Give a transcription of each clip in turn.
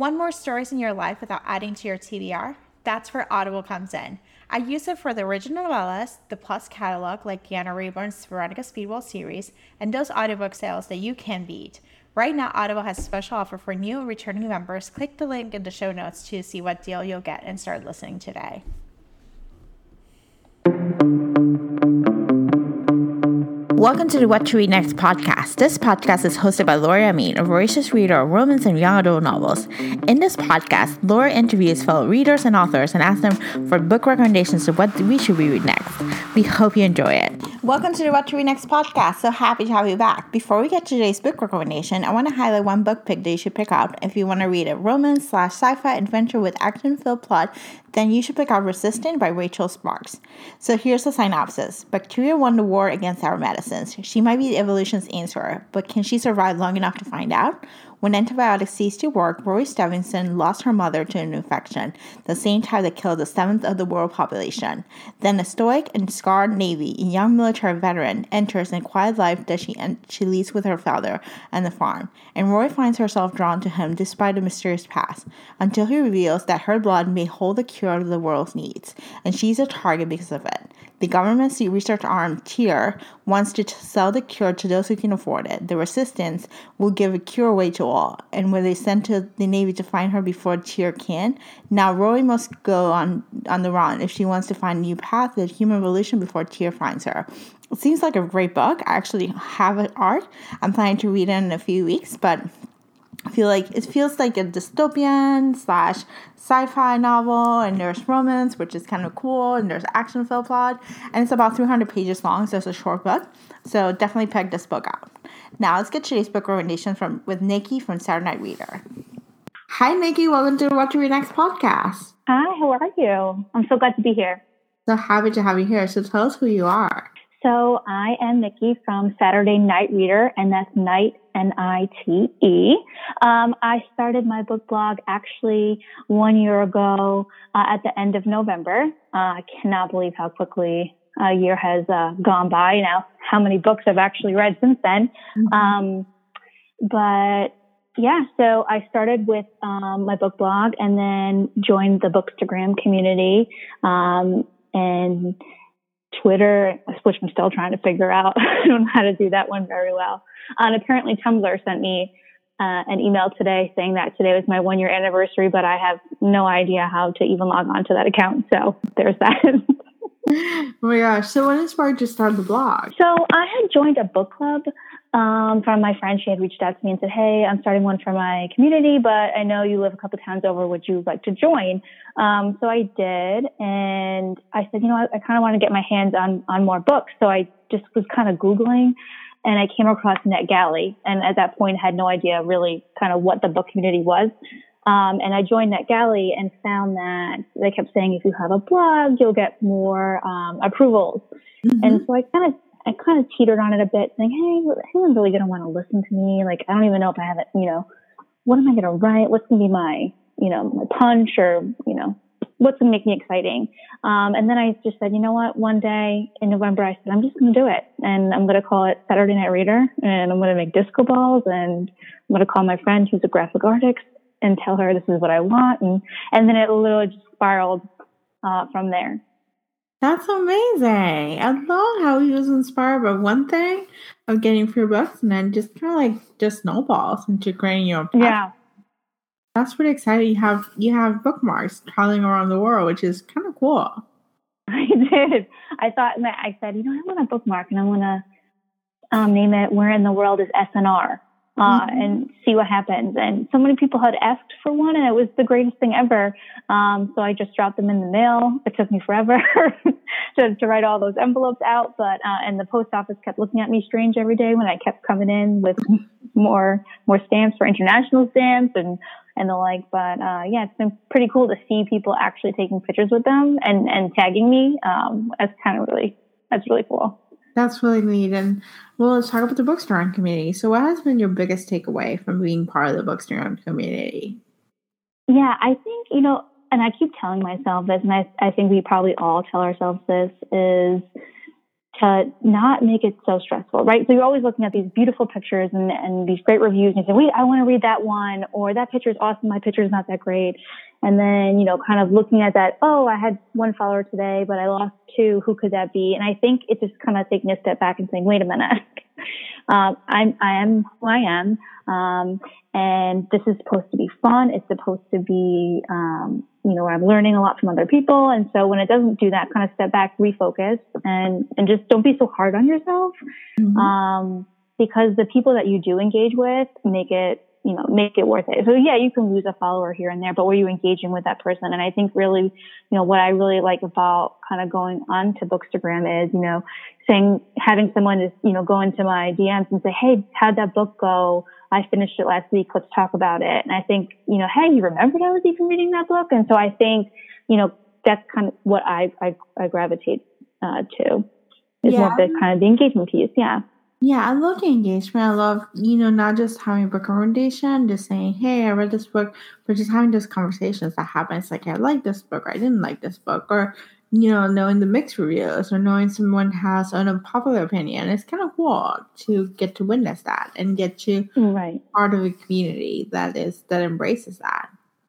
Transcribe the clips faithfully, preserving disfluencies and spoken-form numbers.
Want more stories in your life without adding to your T B R? That's where Audible comes in. I use it for the original novellas, the Plus catalog like Deanna Rayburn's Veronica Speedwell series, and those audiobook sales that you can beat. Right now, Audible has a special offer for new and returning members. Click the link in the show notes to see what deal you'll get and start listening today. Welcome to the What to Read Next podcast. This podcast is hosted by Laura Amin, a voracious reader of romance and young adult novels. In this podcast, Laura interviews fellow readers and authors and asks them for book recommendations of what we should read next. We hope you enjoy it. Welcome to the What to Read Next podcast. So happy to have you back. Before we get to today's book recommendation, I want to highlight one book pick that you should pick out if you want to read a romance slash sci-fi adventure with action-filled plot. Then you should pick out Resistant by Rachel Sparks. So here's the synopsis. Bacteria won the war against our medicines. She might be evolution's answer, but can she survive long enough to find out? When antibiotics ceased to work, Rory Stevenson lost her mother to an infection, the same type that killed a seventh of the world population. Then a stoic and scarred Navy, a young military veteran, enters in a quiet life that she en- she leads with her father and the farm. And Rory finds herself drawn to him despite a mysterious past, until he reveals that her blood may hold the cure to the world's needs, and she's a target because of it. The government's research arm, Tyr, wants to t- sell the cure to those who can afford it. The Resistance will give a cure away to all, and when they send to the Navy to find her before Tyr can, now Rory must go on, on the run if she wants to find a new path of human evolution before Tyr finds her. It seems like a great book. I actually have it art. I'm planning to read it in a few weeks, but I feel like it feels like a dystopian slash sci-fi novel, and there's romance, which is kind of cool, and there's action-filled plot, and it's about three hundred pages long, so it's a short book. So definitely pick this book out. Now let's get today's book recommendation from with Nikki from Saturday Night Reader. Hi, Nikki. Welcome to the What to Read Next podcast. Hi, how are you? I'm so glad to be here. So happy to have you here. So tell us who you are. So I am Nikki from Saturday Night Reader, and that's Night, N I T E. Um, I started my book blog actually one year ago uh, at the end of November. Uh, I cannot believe how quickly a year has uh, gone by now, how many books I've actually read since then. Mm-hmm. Um, but yeah, so I started with um, my book blog and then joined the Bookstagram community um, and Twitter, which I'm still trying to figure out. I don't know how to do that one very well. Uh, and apparently Tumblr sent me uh, an email today saying that today was my one year anniversary, but I have no idea how to even log on to that account. So there's that. Oh my gosh. So what inspired you to start the blog? So I had joined a book club um, from my friend. She had reached out to me and said, hey, I'm starting one for my community, but I know you live a couple towns over. Would you like to join? Um, so I did. And I said, you know, I, I kind of want to get my hands on, on more books. So I just was kind of Googling, and I came across NetGalley. And at that point, I had no idea really kind of what the book community was. Um, and I joined NetGalley and found that they kept saying, if you have a blog, you'll get more um, approvals. Mm-hmm. And so I kind of I kind of teetered on it a bit, saying, hey, who's really going to want to listen to me? Like, I don't even know if I have it, you know, what am I going to write? What's going to be my, you know, my punch, or, you know, what's going to make me exciting? Um, and then I just said, you know what, one day in November, I said, I'm just going to do it. And I'm going to call it Saturday Night Reader, and I'm going to make disco balls, and I'm going to call my friend who's a graphic artist and tell her this is what I want. And, and then it literally just spiraled uh, from there. That's amazing. I love how he was inspired by one thing of getting free books, and then just kind of like just snowballs into creating your own passion. Yeah. That's pretty exciting. You have you have bookmarks traveling around the world, which is kind of cool. I did. I thought, I said, you know, I want a bookmark, and I want to um, name it Where in the World is S N R? Uh, mm-hmm. And see what happens. And so many people had asked for one, and it was the greatest thing ever. Um, so I just dropped them in the mail. It took me forever to, to write all those envelopes out. But, uh, and the post office kept looking at me strange every day when I kept coming in with more, more stamps for international stamps and, and the like. But, uh, yeah, it's been pretty cool to see people actually taking pictures with them and, and tagging me. Um, that's kind of really, that's really cool. That's really neat. And well, let's talk about the Bookstagram community. So what has been your biggest takeaway from being part of the Bookstagram community? Yeah, I think, you know, and I keep telling myself this, and I, I think we probably all tell ourselves this, is to not make it so stressful, right? So you're always looking at these beautiful pictures and, and these great reviews and you say, wait, I want to read that one, or that picture is awesome. My picture is not that great. And then, you know, kind of looking at that, oh, I had one follower today, but I lost two. Who could that be? And I think it's just kind of taking a step back and saying, wait a minute, um, I'm, I am who I am. Um, and this is supposed to be fun. It's supposed to be, um, you know, where I'm learning a lot from other people. And so when it doesn't do that, kind of step back, refocus, and, and just don't be so hard on yourself. Mm-hmm. Um, because the people that you do engage with make it, you know, make it worth it. So yeah, you can lose a follower here and there, but were you engaging with that person? And I think really, you know, what I really like about kind of going on to Bookstagram is, you know, saying, having someone just, you know, go into my D Ms and say, hey, how'd that book go? I finished it last week. Let's talk about it. And I think, you know, hey, you remembered I was even reading that book? And so I think, you know, that's kind of what I, I, I gravitate uh, to is yeah. more of the kind of the engagement piece. Yeah. Yeah, I love the engagement. I love, you know, not just having a book recommendation, just saying, hey, I read this book, but just having those conversations that happen. It's like, I like this book, or I didn't like this book, or, you know, knowing the mixed reviews, or knowing someone has an unpopular opinion. It's kind of cool to get to witness that and get to right. part of a community that is, that embraces that.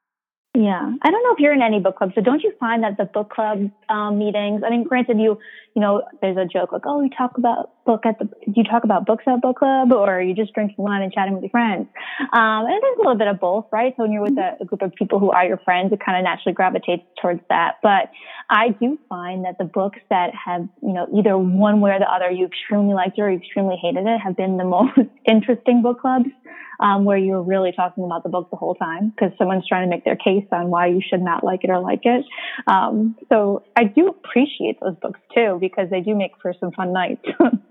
Yeah. I don't know if you're in any book clubs, but don't you find that the book club um, meetings, I mean, granted, you, you know, there's a joke like, oh, you talk about book at the, do you talk about books at book club, or are you just drinking wine and chatting with your friends? Um, and there's a little bit of both, right? So when you're with a, a group of people who are your friends, it kind of naturally gravitates towards that. But I do find that the books that have, you know, either one way or the other, you extremely liked it or you extremely hated it, have been the most interesting book clubs. Um, where you're really talking about the book the whole time because someone's trying to make their case on why you should not like it or like it. Um, so I do appreciate those books too because they do make for some fun nights.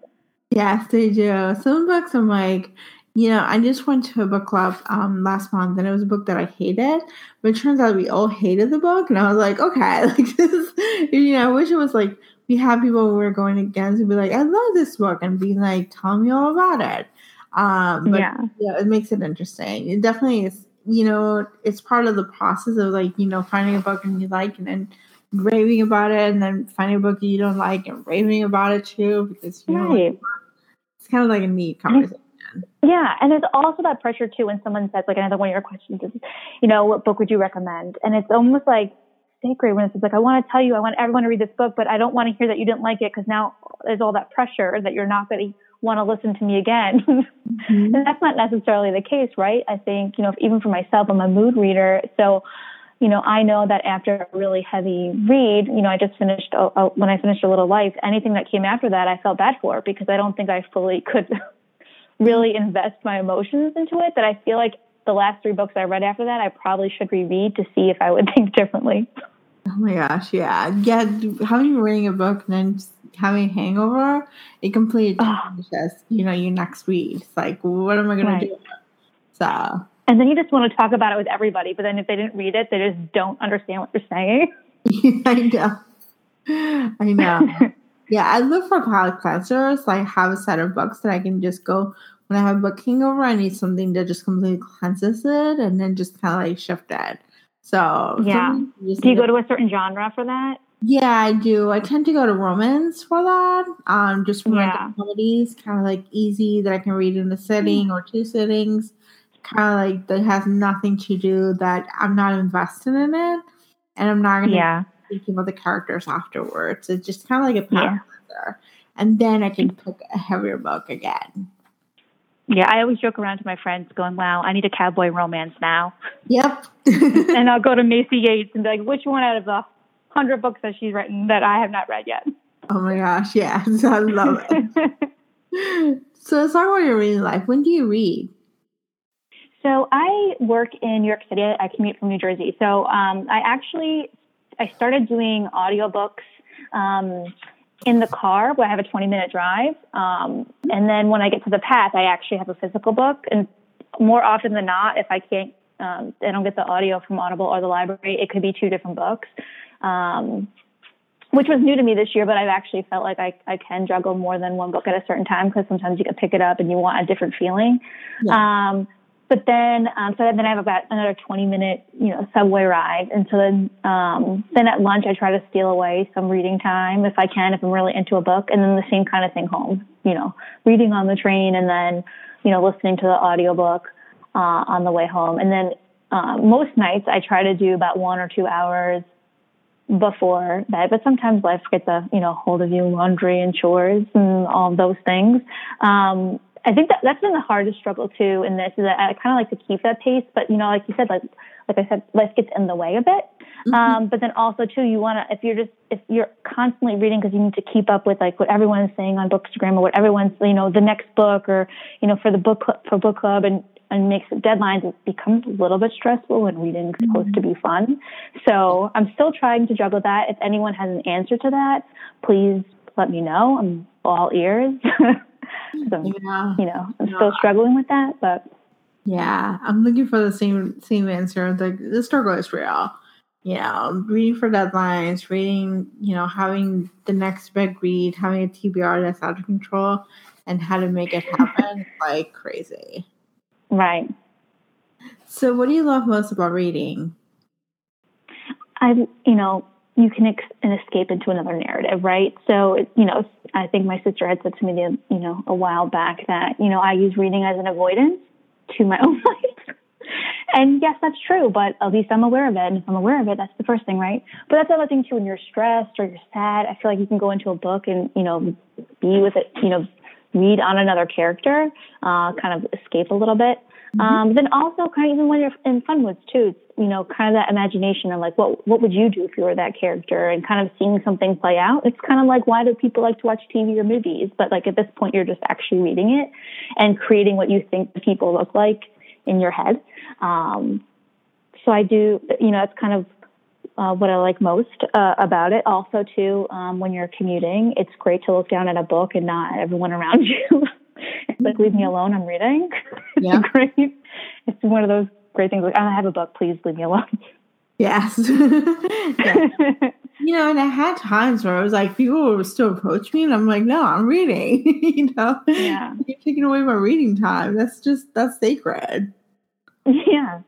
Yes, they do. Some books I'm like, you know, I just went to a book club um, last month and it was a book that I hated, but it turns out we all hated the book. And I was like, okay, like this, you know, I wish it was like we had people we were going against and be like, I love this book and be like, tell me all about it. Um, but yeah. yeah, it makes it interesting. It definitely is, you know, it's part of the process of like, you know, finding a book and you like and then raving about it and then finding a book you don't like and raving about it too, because, you know, right. like, it's kind of like a neat conversation. Yeah. And there's also that pressure too when someone says, like, another one of your questions is, you know, what book would you recommend? And it's almost like sacred when it's like, I want to tell you, I want everyone to read this book, but I don't want to hear that you didn't like it because now there's all that pressure that you're not going to want to listen to me again. Mm-hmm. And that's not necessarily the case, right? I think, you know, even for myself, I'm a mood reader. So, you know, I know that after a really heavy read, you know, I just finished, uh, uh, when I finished A Little Life, anything that came after that, I felt bad for because I don't think I fully could really invest my emotions into it. That I feel like the last three books I read after that, I probably should reread to see if I would think differently. Oh my gosh, yeah. Yeah, having reading a book and then just having a hangover, it completely changes, you know, your next week. It's like, what am I going right. to do? So. And then you just want to talk about it with everybody, but then if they didn't read it, they just don't understand what you're saying. I know. I know. Yeah, I look for palate cleansers. I have a set of books that I can just go, when I have a book hangover, I need something that just completely cleanses it and then just kind of like shift it. So yeah. Do you go to a certain genre for that? Yeah, I do. I tend to go to romance for that. Um, just romantic yeah. comedies, kind of like easy that I can read in a sitting mm. or two sittings. Kind of like that has nothing to do that I'm not invested in it, and I'm not going to yeah. think about the characters afterwards. It's just kind of like a palate cleanser, and then I can pick a heavier book again. Yeah, I always joke around to my friends going, wow, I need a cowboy romance now. Yep. And I'll go to Macy Yates and be like, which one out of the hundred books that she's written that I have not read yet? Oh my gosh, yes. I love it. So let's talk about your reading life. When do you read? So I work in New York City. I commute from New Jersey. So um, I actually, I started doing audiobooks um in the car where I have a twenty minute drive. Um, and then when I get to the path, I actually have a physical book. And more often than not, if I can't, um, I don't get the audio from Audible or the library, it could be two different books, um, which was new to me this year, but I've actually felt like I, I can juggle more than one book at a certain time because sometimes you can pick it up and you want a different feeling. Yeah. Um, but then, um, so then I have about another twenty minute, you know, subway ride. And so then, um, then at lunch, I try to steal away some reading time if I can, if I'm really into a book. And then the same kind of thing home, you know, reading on the train and then, you know, listening to the audiobook, uh, on the way home. And then, um, most nights I try to do about one or two hours before bed, but sometimes life gets a, you know, hold of you, laundry and chores and all of those things. Um, I think that that's been the hardest struggle too in this, is that I kind of like to keep that pace, but you know, like you said, like, like I said, life gets in the way a bit. Mm-hmm. Um, but then also too, you want to, if you're just, if you're constantly reading because you need to keep up with like what everyone's saying on Bookstagram or what everyone's, you know, the next book or, you know, for the book club, for book club and, and makes deadlines, it becomes a little bit stressful when reading is supposed to be fun. So I'm still trying to juggle that. If anyone has an answer to that, please let me know. I'm all ears. I'm, yeah. You know, I'm yeah. still struggling with that, but yeah, I'm looking for the same same answer. The the struggle is real. You know, reading for deadlines, reading, you know, having the next big read, having a T B R that's out of control, and how to make it happen like crazy. Right. So, what do you love most about reading? I, you know, you can ex- an escape into another narrative, right? So, it, you know, I think my sister had said to me, the, you know, a while back that, you know, I use reading as an avoidance to my own life. And yes, that's true, but at least I'm aware of it. And if I'm aware of it, that's the first thing, right? But that's the other thing too, when you're stressed or you're sad, I feel like you can go into a book and, you know, be with it, you know, read on another character, uh, kind of escape a little bit. Mm-hmm. Um, then also kind of even when you're in fun moods too, you know, kind of that imagination of like, what, what would you do if you were that character and kind of seeing something play out. It's kind of like, why do people like to watch T V or movies? But like at this point, you're just actually reading it and creating what you think the people look like in your head. Um, so I do, you know, it's kind of uh, what I like most uh, about it. Also too, um, when you're commuting, it's great to look down at a book and not everyone around you. It's like, leave me alone, I'm reading. It's yeah. great. It's one of those great things. Like, I have a book, please leave me alone. Yes. yeah. You know, and I had times where I was like, people would still approach me and I'm like, no, I'm reading. you know? Yeah. You're taking away my reading time. That's just, that's sacred. Yeah.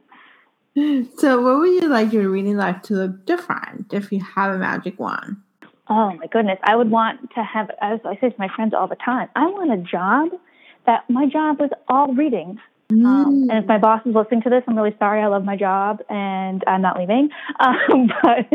So what would you like your reading life to look different if you have a magic wand? Oh my goodness. I would want to have, as I say to my friends all the time, I want a job that my job was all reading. Mm. Um, and if my boss is listening to this, I'm really sorry. I love my job and I'm not leaving. Um,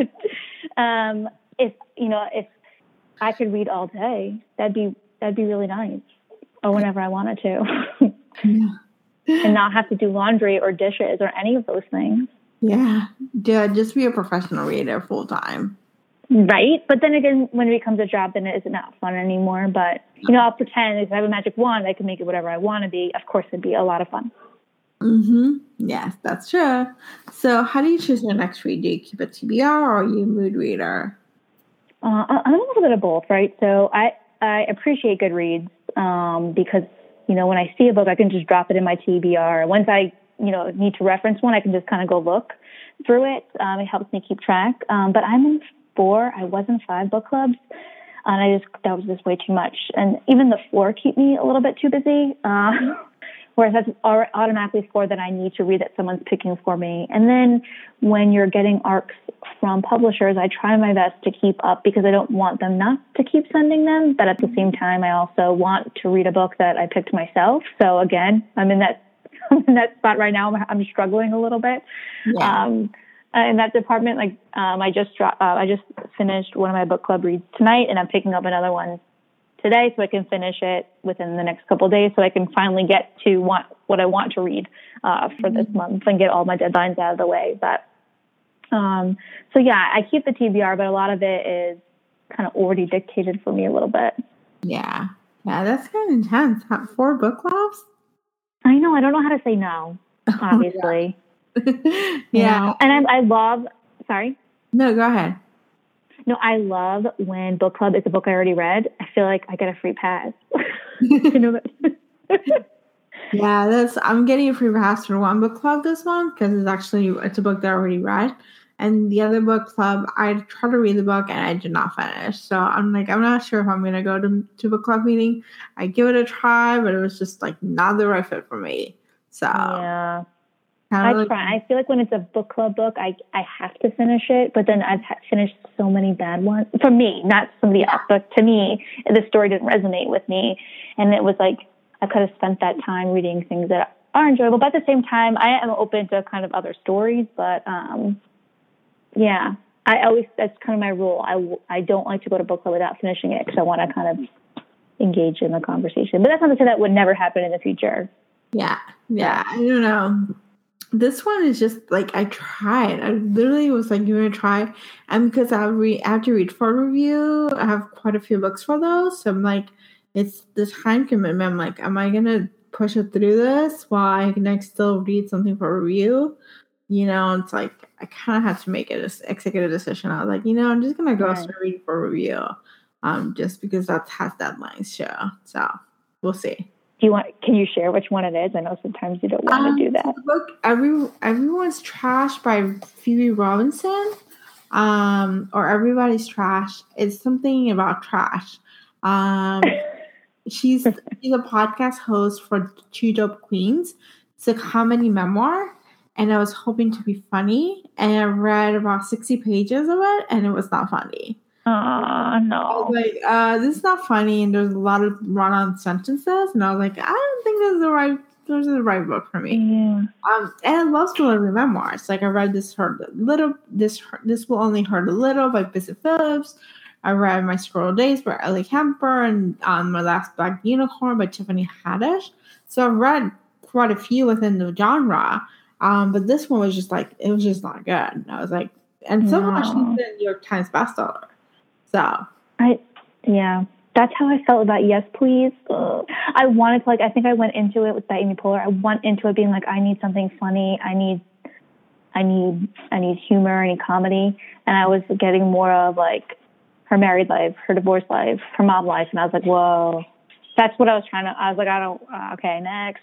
but um, if, you know, if I could read all day, that'd be, that'd be really nice. Or whenever I wanted to. Yeah. And not have to do laundry or dishes or any of those things. Yeah. Yeah. Just be a professional reader full time. Right. But then again, when it becomes a job, then it is not fun anymore. But, you know, I'll pretend if I have a magic wand, I can make it whatever I want to be. Of course, it'd be a lot of fun. Mm-hmm. Yes, that's true. So how do you choose your next read? Do you keep a T B R or are you a mood reader? Uh, I'm a little bit of both, right? So I, I appreciate good reads um, because, you know, when I see a book, I can just drop it in my T B R. Once I, you know, need to reference one, I can just kind of go look through it. Um, it helps me keep track. Um, but I'm in four. I was in five book clubs, and I just that was just way too much. And even the four keep me a little bit too busy. Uh, whereas that's automatically four that I need to read that someone's picking for me. And then when you're getting arcs from publishers, I try my best to keep up because I don't want them not to keep sending them. But at the same time, I also want to read a book that I picked myself. So again, I'm in that I'm in that spot right now. I'm, I'm struggling a little bit. Yeah. Um, in that department, like um, I just dro- uh, I just finished one of my book club reads tonight, and I'm picking up another one today, so I can finish it within the next couple of days, so I can finally get to want what I want to read uh, for this month and get all my deadlines out of the way. But um, so yeah, I keep the T B R, but a lot of it is kind of already dictated for me a little bit. Yeah, yeah, that's kind of intense. Four book clubs? I know. I don't know how to say no. Obviously. yeah. You know? And I, I love. Sorry. No, go ahead. No, I love when book club is a book I already read. I feel like I get a free pass. You know that? Yeah, that's. I'm getting a free pass for one book club this month because it's actually it's a book that I already read, and the other book club I tried to read the book and I did not finish. So I'm like, I'm not sure if I'm gonna go to to book club meeting. I give it a try, but it was just like not the right fit for me. So yeah. I like, try. I feel like when it's a book club book, I I have to finish it. But then I've finished so many bad ones for me, not somebody yeah. else. But to me, the story didn't resonate with me, and it was like I could have spent that time reading things that are enjoyable. But at the same time, I am open to kind of other stories. But um, yeah, I always that's kind of my rule. I I don't like to go to book club without finishing it because I want to kind of engage in the conversation. But that's not to say that would never happen in the future. Yeah, yeah. I don't know. This one is just like I tried. I literally was like, "You're gonna try," and because I read, I have to read for review. I have quite a few books for those, so I'm like, it's the time commitment. I'm like, am I gonna push it through this while I can like, still read something for review? You know, it's like I kind of had to make it an executive decision. I was like, you know, I'm just gonna go right. start reading for review, um, just because that has deadlines. Show, so we'll see. Do you want? Can you share which one it is? I know sometimes you don't want um, to do that. The book Every Everyone's Trash by Phoebe Robinson, um, or Everybody's Trash. It's something about trash. Um, she's she's a podcast host for Two Dope Queens. It's a comedy memoir, and I was hoping to be funny, and I read about sixty pages of it, and it was not funny. Oh, no. I was like, uh, this is not funny, and there's a lot of run-on sentences, and I was like, I don't think this is the right, this is the right book for me. Yeah. Um, and I love celebrity memoirs. Like I read this hurt a little, this this will only hurt a little by Bissett Phillips. I read My Squirrel Days by Ellie Kemper, and um, My Last Black Unicorn by Tiffany Haddish. So I've read quite a few within the genre, um, but this one was just like it was just not good. And I was like, and somehow she's been a New York Times bestseller. So I, yeah, that's how I felt about Yes Please. Ugh. I wanted to like, I think I went into it with by Amy Poehler. I went into it being like, I need something funny. I need, I need, I need humor. I need comedy. And I was getting more of like her married life, her divorced life, her mom life. And I was like, whoa, that's what I was trying to, I was like, I don't, uh, okay, next.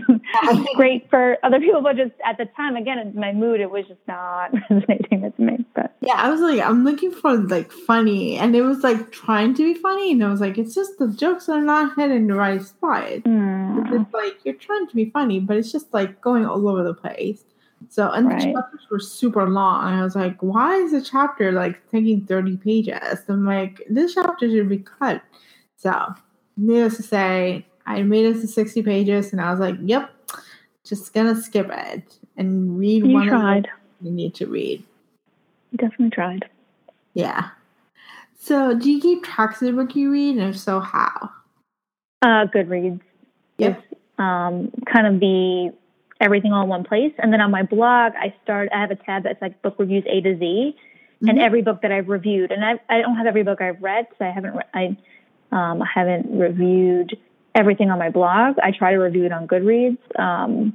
Great for other people, but just at the time, again, in my mood, it was just not resonating with me. But yeah, I was like, I'm looking for like funny, and it was like trying to be funny, and I was like, it's just the jokes are not hitting the right spot. Mm. It's like you're trying to be funny, but it's just like going all over the place. So, and right. the chapters were super long. And I was like, why is the chapter like taking thirty pages? I'm like, this chapter should be cut. So, needless to say, I made it to sixty pages, and I was like, yep, just gonna skip it and read you one tried. of the you need to read. You definitely tried. Yeah. So, do you keep track of the book you read, and if so, how? Uh, Goodreads. Yep. Is, um, kind of the everything all in one place, and then on my blog, I start. I have a tab that's like book reviews A to Z, mm-hmm. and every book that I've reviewed, and I I don't have every book I've read, so I haven't re- I um haven't reviewed everything on my blog. I try to review it on Goodreads, um,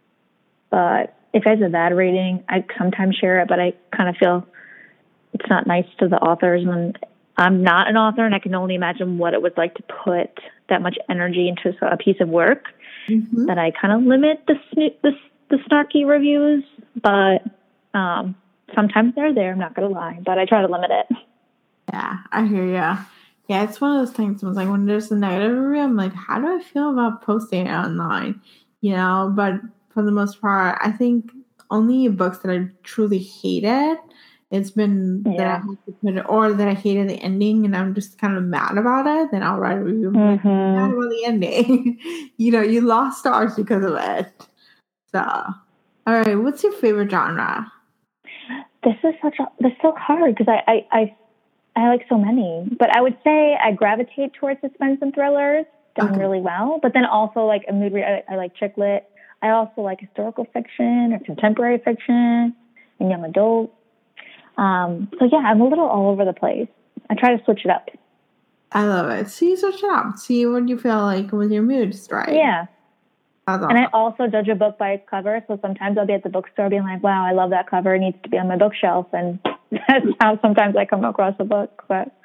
but if it has a bad rating, I sometimes share it, but I kind of feel it's not nice to the authors. And I'm not an author, and I can only imagine what it was like to put that much energy into a piece of work. Mm-hmm. That I kind of limit the, the the snarky reviews, but um, sometimes they're there. I'm not gonna lie, but I try to limit it. Yeah, I hear ya. Yeah, it's one of those things. It's like when there's a negative review, I'm like, how do I feel about posting it online? You know, but for the most part, I think only books that I truly hated, it's been yeah. that I have to put it, or that I hated the ending and I'm just kind of mad about it, then I'll write a review. Mm-hmm. I'm mad about the ending. You know, you lost stars because of it. So, all right, what's your favorite genre? This is such a, this is so hard because I, I, I, I like so many, but I would say I gravitate towards suspense and thrillers, done okay. really well, but then also like a mood, re- I, I like chick lit. I also like historical fiction or contemporary fiction and young adult. Um, so yeah, I'm a little all over the place. I try to switch it up. I love it. See, you switch it up. See what you feel like with your mood strike. Yeah. Awesome. And I also judge a book by its cover. So sometimes I'll be at the bookstore being like, wow, I love that cover. It needs to be on my bookshelf. And that's how sometimes I come across a book. But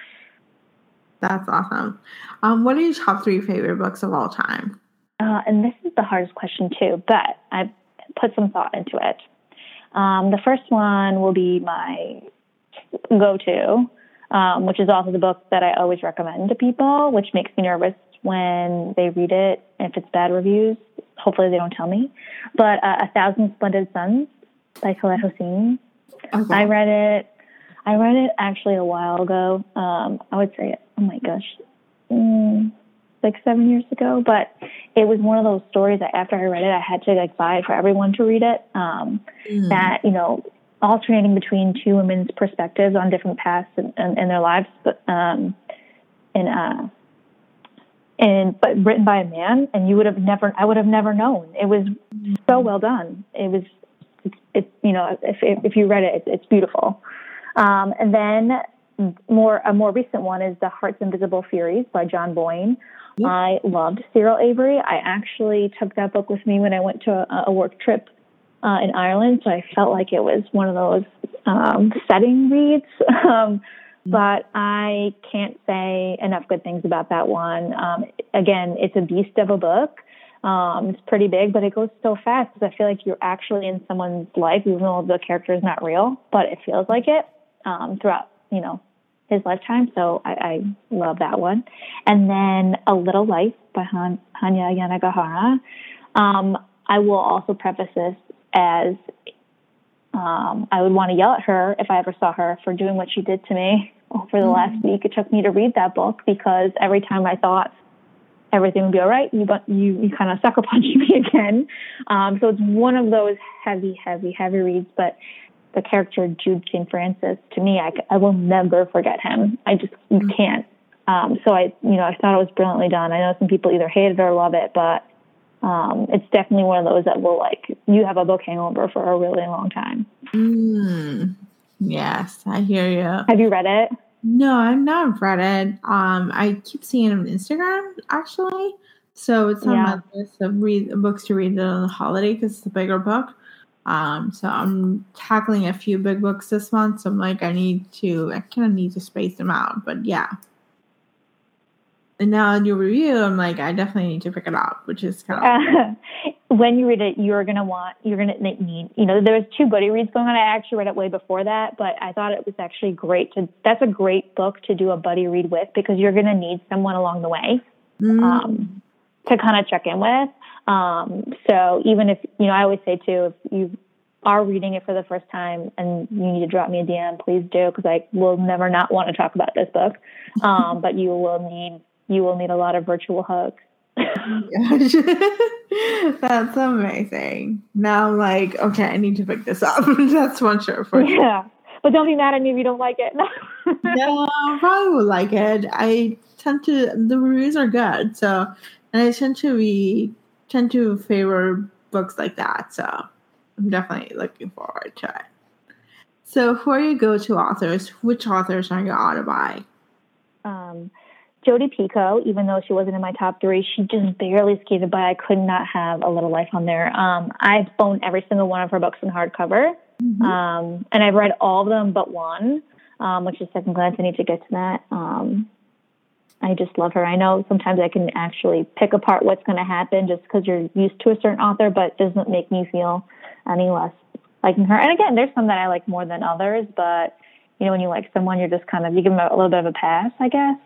that's awesome. Um, what are your top three favorite books of all time? Uh, and this is the hardest question too, but I've put some thought into it. Um, the first one will be my go-to, um, which is also the book that I always recommend to people, which makes me nervous when they read it if it's bad reviews. hopefully they don't tell me. But uh, A Thousand Splendid Suns by Khaled Hosseini. Okay. I read it. I read it actually a while ago. Um, I would say, oh my gosh, mm, six, seven years ago. But it was one of those stories that after I read it, I had to like buy it for everyone to read it. Um, mm. That, you know, alternating between two women's perspectives on different paths in, in, in their lives, but um, and uh, and but written by a man, and you would have never, I would have never known. It was so well done. It was, it's, it's you know, if if, if you read it, it's, it's beautiful. Um, and then more a more recent one is The Heart's Invisible Furies by John Boyne. Yep. I loved Cyril Avery. I actually took that book with me when I went to a, a work trip uh, in Ireland, so I felt like it was one of those um, setting reads. um, but I can't say enough good things about that one. Um, again, it's a beast of a book. Um, it's pretty big, but it goes so fast because I feel like you're actually in someone's life, even though the character is not real, but it feels like it. Um, throughout, you know, his lifetime. So I, I love that one. And then A Little Life by Han, Hanya Yanagihara. Um, I will also preface this as um, I would want to yell at her if I ever saw her for doing what she did to me over the mm-hmm. last week. It took me to read that book because every time I thought everything would be all right, you you, you kind of sucker punched me again. Um, so it's one of those heavy, heavy, heavy reads, but the character Jude Saint Francis, to me, I, I will never forget him. I just mm-hmm. can't. Um, so I, you know, I thought it was brilliantly done. I know some people either hate it or love it, but um, it's definitely one of those that will, like, you have a book hangover for a really long time. Mm. Yes, I hear you. Have you read it? No, I've not read it. Um, I keep seeing it on Instagram, actually. So it's on yeah. my list of read books to read on the holiday because it's a bigger book. Um, so I'm tackling a few big books this month. So I'm like, I need to, I kind of need to space them out, but yeah. And now in your review, I'm like, I definitely need to pick it up, which is kind of. Uh, when you read it, you're going to want, you're going to need, you know, there's two buddy reads going on. I actually read it way before that, but I thought it was actually great to, that's a great book to do a buddy read with because you're going to need someone along the way, mm. um, to kind of check in with. Um, so even if, you know, I always say too, if you are reading it for the first time and you need to drop me a D M, please do, because I will never not want to talk about this book. Um, but you will need, you will need a lot of virtual hugs. That's amazing. Now I'm like, okay, I need to pick this up. That's one sure for sure. Yeah. But don't be mad at me if you don't like it. No, I probably will like it. I tend to, the reviews are good. So, and I tend to be, tend to favor books like that. So I'm definitely looking forward to it. So before you go to authors, which authors are you on to buy? Um, Jodi Picoult, even though she wasn't in my top three, she just barely skated by. I could not have A Little Life on there. Um, I've owned every single one of her books in hardcover. Mm-hmm. Um, and I've read all of them but one, um, which is Second Glance. I need to get to that. Um, I just love her. I know sometimes I can actually pick apart what's going to happen just because you're used to a certain author, but it doesn't make me feel any less liking her. And again, there's some that I like more than others, but you know, when you like someone, you're just kind of, you give them a, a little bit of a pass, I guess.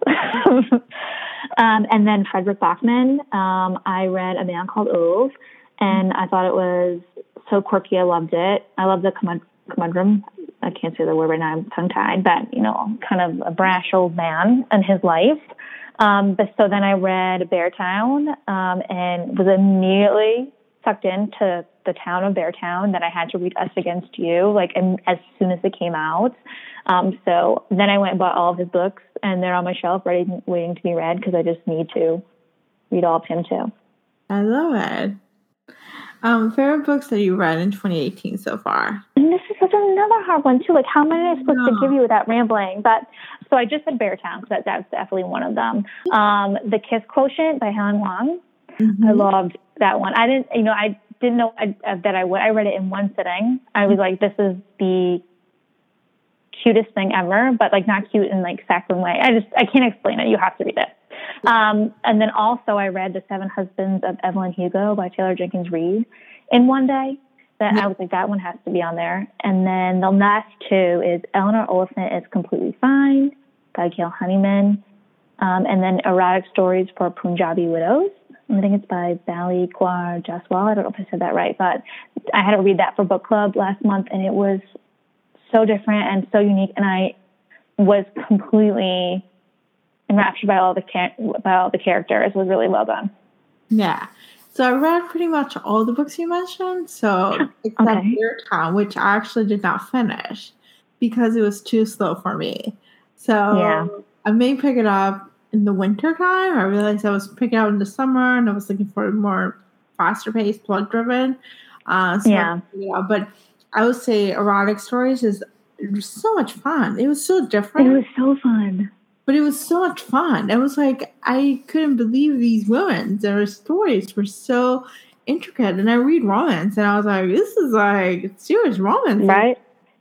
um, and then Fredrik Backman, um, I read A Man Called Ove, and I thought it was so quirky. I loved it. I love the conundrum. I can't say the word right now. I'm tongue-tied, but, you know, kind of a brash old man in his life. Um, but so then I read Beartown, um, and was immediately sucked into the town of Beartown that I had to read Us Against You, like and as soon as it came out. Um, so then I went and bought all of his books, and they're on my shelf ready, waiting to be read because I just need to read all of him too. I love it. Um, favorite books that you read in twenty eighteen so far? And this is such another hard one too. Like, how many am I supposed no. to give you without rambling? But so I just said Beartown because that, that's definitely one of them. Um, The Kiss Quotient by Helen Hoang. Mm-hmm. I loved that one. I didn't, you know, I didn't know I, uh, that I would. I read it in one sitting. I was like, this is the cutest thing ever, but like not cute in like saccharine way. I just, I can't explain it. You have to read it. Um, and then also I read The Seven Husbands of Evelyn Hugo by Taylor Jenkins Reid in one day. That I was like, that one has to be on there. And then the last two is Eleanor Oliphant is Completely Fine by Gail Honeyman. Um, and then Erotic Stories for Punjabi Widows I think it's by Bali Kaur Jaswal. I don't know if I said that right, but I had to read that for book club last month, and it was so different and so unique, and I was completely enraptured by all the by all the characters. It was really well done. Yeah. So I read pretty much all the books you mentioned, so except okay. Dear Town, which I actually did not finish because it was too slow for me. So yeah. I may pick it up in the winter time. I realized I was picking it up in the summer, and I was looking for a more faster paced, plot driven. Uh, so yeah. I picked it up. But I would say erotic stories is so much fun. It was so different. It was so fun. But it was so much fun. It was like, I couldn't believe these women. Their stories were so intricate. And I read romance, and I was like, this is like serious romance. Right?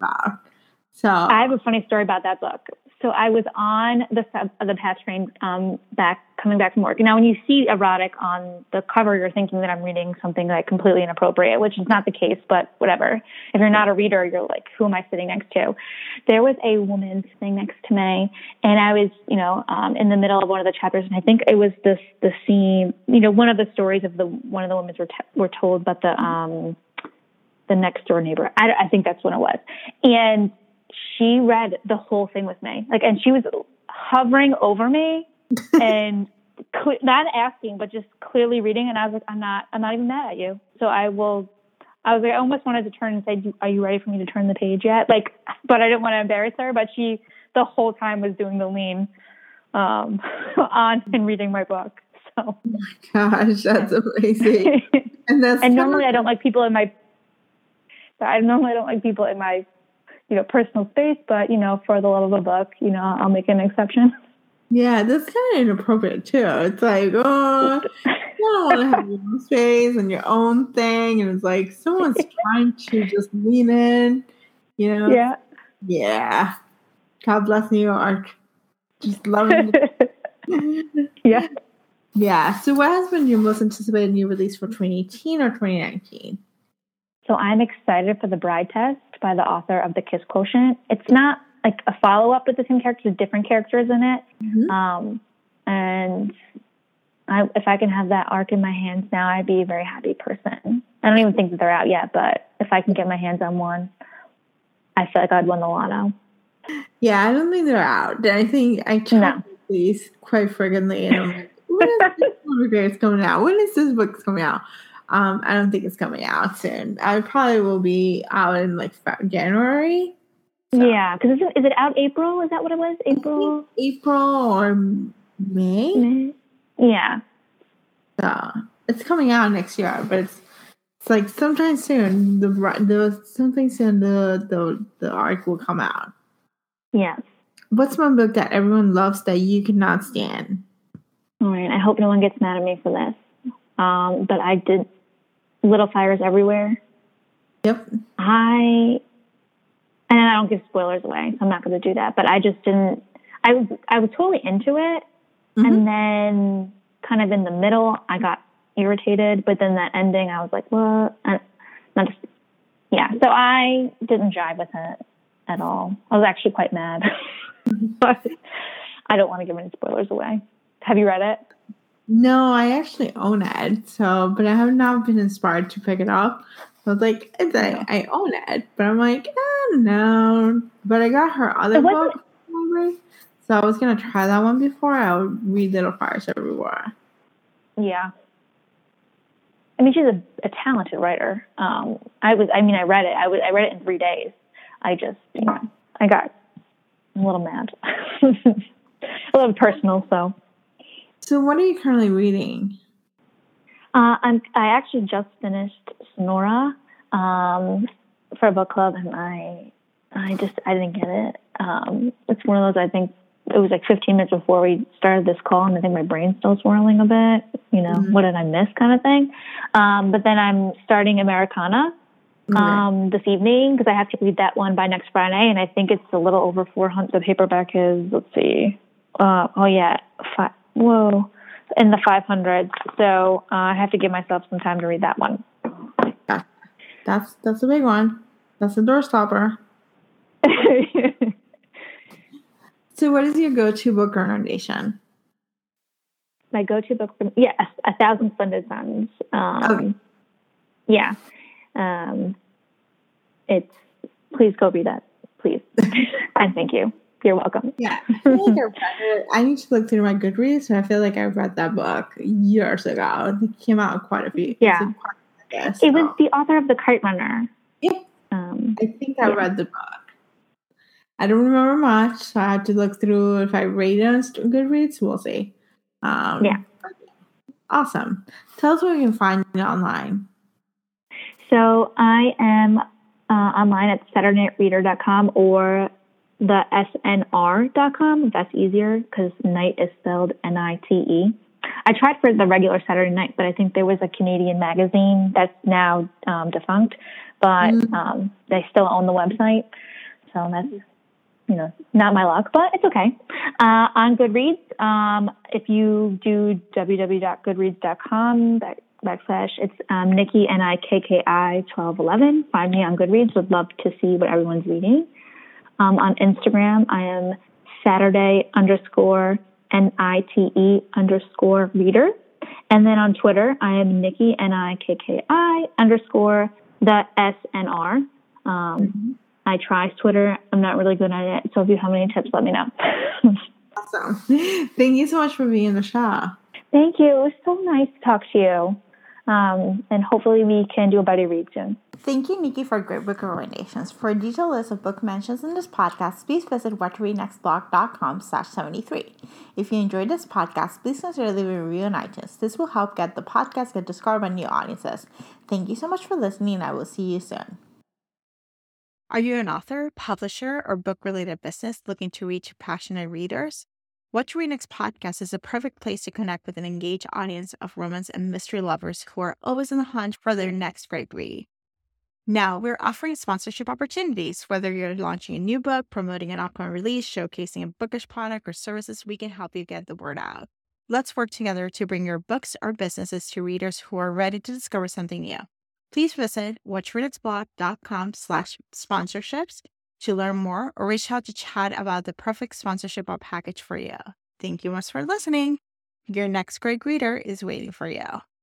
So I have a funny story about that book. So I was on the sub, the pass train um, back, coming back from work. Now, when you see erotic on the cover, you're thinking that I'm reading something like completely inappropriate, which is not the case, but whatever. If you're not a reader, you're like, who am I sitting next to? There was a woman sitting next to me, and I was, you know, um, in the middle of one of the chapters, and I think it was this the scene, you know, one of the stories of the one of the women were t- were told about the um, the next door neighbor. I, I think that's when it was, and she read the whole thing with me, like, and she was hovering over me and cl- not asking, but just clearly reading. And I was like, I'm not, I'm not even mad at you. So I will, I was like, I almost wanted to turn and say, are you ready for me to turn the page yet? Like, but I didn't want to embarrass her, but she, the whole time was doing the lean, um, on and reading my book. So, oh my gosh, that's amazing. And that's, and normally I don't like people in my, I normally don't like people in my, you know, personal space, but, you know, for the love of a book, you know, I'll make an exception. Yeah, that's kind of inappropriate too. It's like, oh, you don't want to have your own space and your own thing. And it's like, someone's trying to just lean in, you know? Yeah. Yeah. God bless New York. Just loving it. Yeah. Yeah. So what has been your most anticipated new release for twenty eighteen or twenty nineteen? So I'm excited for The Bride Test by the author of The Kiss Quotient. It's not like a follow-up with the same characters, different characters in it. Mm-hmm. Um, and I, if I can have that arc in my hands now, I'd be a very happy person. I don't even think that they're out yet, but if I can get my hands on one, I feel like I'd win the lotto. Yeah, I don't think they're out. I think I checked no. these quite frequently, and I'm like, when is this book coming out? When is this book coming out? Um, I don't think it's coming out soon. I probably will be out in like January. So. Yeah, because is, is it out April? Is that what it was? April? April or May? May? Yeah. So it's coming out next year, but it's it's like sometime soon. The the something soon the the the arc will come out. Yes. What's one book that everyone loves that you cannot stand? All right. I hope no one gets mad at me for this. Um, but I did Little Fires Everywhere. Yep. I and I don't give spoilers away, so I'm not going to do that. But I just didn't. I was I was totally into it, mm-hmm. and then kind of in the middle, I got irritated. But then that ending, I was like, "What?" And not just, yeah. So I didn't jive with it at all. I was actually quite mad, but I don't want to give any spoilers away. Have you read it? No, I actually own it, so but I have not been inspired to pick it up. I was like, it's a, I own it, but I'm like, I don't know. But I got her other book, so I was gonna try that one before I would read Little Fires Everywhere. Yeah, I mean, she's a, a talented writer. Um, I was, I mean, I read it. I was, I read it in three days. I just, you know, I got a little mad, a little personal. So. So what are you currently reading? Uh, I'm, I actually just finished Sonora um, for a book club, and I I just, I didn't get it. Um, it's one of those, I think, it was like fifteen minutes before we started this call, and I think my brain's still swirling a bit, you know, mm-hmm. what did I miss kind of thing. Um, but then I'm starting Americana um, mm-hmm. this evening, because I have to read that one by next Friday, and I think it's a little over four hundred. The paperback is, let's see, uh, oh yeah, five. Whoa, in the five hundreds. So uh, I have to give myself some time to read that one. Yeah. That's that's a big one. That's a doorstopper. So what is your go-to book recommendation? my go-to book for yeah, A, A Thousand Splendid Suns. Um, Okay. Yeah, um, it's please go read that, please, and thank you. You're welcome. Yeah, I feel like I read it. I need to look through my Goodreads, and I feel like I read that book years ago. It came out quite a few. Yeah, it's quite a bit, it so. was the author of The Kite Runner. Yep. Um, I think I yeah. read the book. I don't remember much, so I have to look through if I rate it on Goodreads. We'll see. Um, yeah. Awesome. Tell us where we can find you online. So I am uh, online at saturday night reader dot com or the S N R dot com, if that's easier, because night is spelled N I T E. I tried for the regular Saturday Night, but I think there was a Canadian magazine that's now um, defunct, but Mm. um, they still own the website. So that's, you know, not my luck, but it's okay. Uh, on Goodreads, um, if you do w w w dot goodreads dot com back, backslash, it's um, Nikki, N I K K I twelve eleven. Find me on Goodreads. Would love to see what everyone's reading. Um, on Instagram, I am Saturday underscore N I T E underscore reader. And then on Twitter, I am Nikki, N I K K I underscore the S N R. Um, mm-hmm. I try Twitter. I'm not really good at it. So if you have any tips, let me know. Awesome. Thank you so much for being on the show. Thank you. It was so nice to talk to you. Um, and hopefully we can do a buddy read soon. Thank you, Nikki, for great book recommendations. For a detailed list of book mentions in this podcast, please visit what to read next blog dot com slash seventy-three. If you enjoyed this podcast, please consider leaving a review on iTunes. This will help get the podcast get discovered by new audiences. Thank you so much for listening, and I will see you soon. Are you an author, publisher, or book-related business looking to reach passionate readers? What to Read Next podcast is a perfect place to connect with an engaged audience of romance and mystery lovers who are always on the hunt for their next great read. Now, we're offering sponsorship opportunities. Whether you're launching a new book, promoting an upcoming release, showcasing a bookish product or services, we can help you get the word out. Let's work together to bring your books or businesses to readers who are ready to discover something new. Please visit what to read next blog dot com slash sponsorships to learn more or reach out to chat about the perfect sponsorship or package for you. Thank you much for listening. Your next great reader is waiting for you.